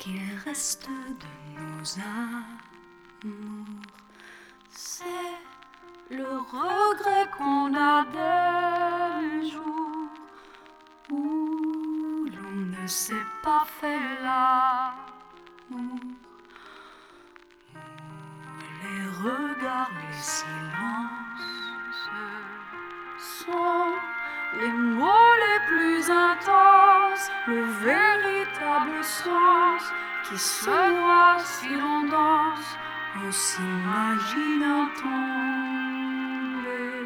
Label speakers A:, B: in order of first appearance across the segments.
A: qu'il reste de nos amours. C'est le regret qu'on a des jours où l'on ne s'est pas fait l'amour, où les regards, les silences sont les mots les plus intenses, le véritable sens qui se noie si l'on danse, en s'imaginant tomber.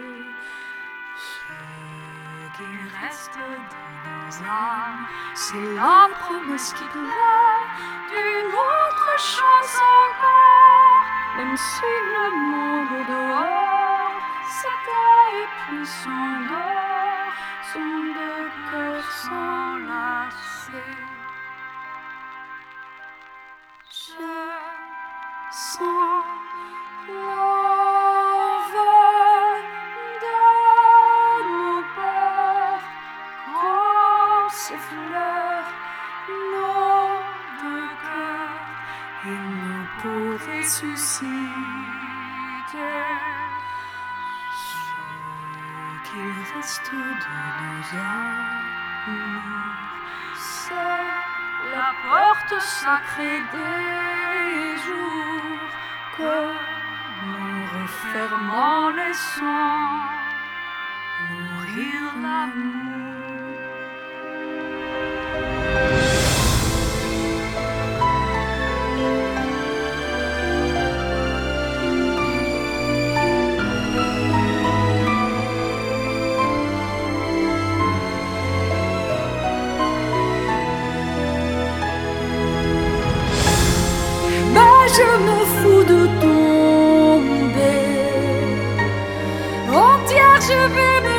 A: Ce qui reste de nos âmes, c'est la promesse qui pleure d'une autre chance encore, même si le monde au dehors s'éteint et puis s'endort, sont deux cœurs s'enlacer. Je sens l'envol de nos peurs quand s'effleurent nos deux cœurs et nos peaux ressuscitent. Ce qu'il reste de nos amours, c'est la porte sacrée des jours que nous refermons, laissons mourir l'amour. Je me fous de tomber, entière je vais me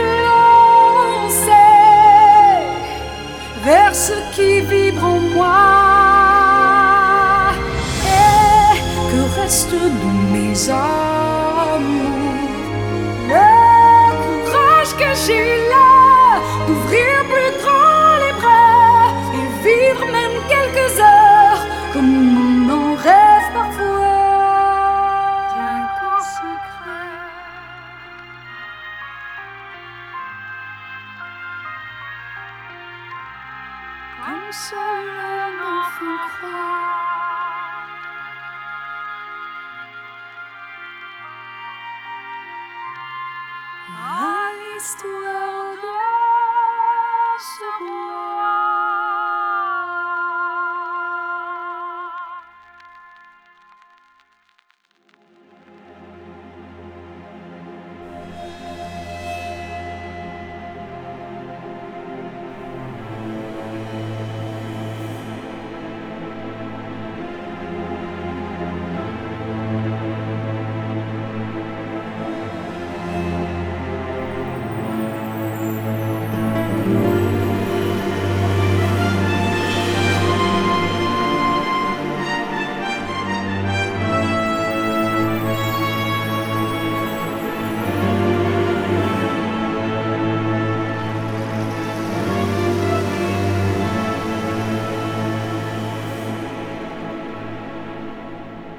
A: lancer vers ce qui vibre en moi. Et que reste de mes amours, le courage que j'ai eu là d'ouvrir plus grand les bras et vivre même quelques heures comme on en rêve parfois, rien qu'en secret. Comme seul un enfant croit. À l'histoire de ce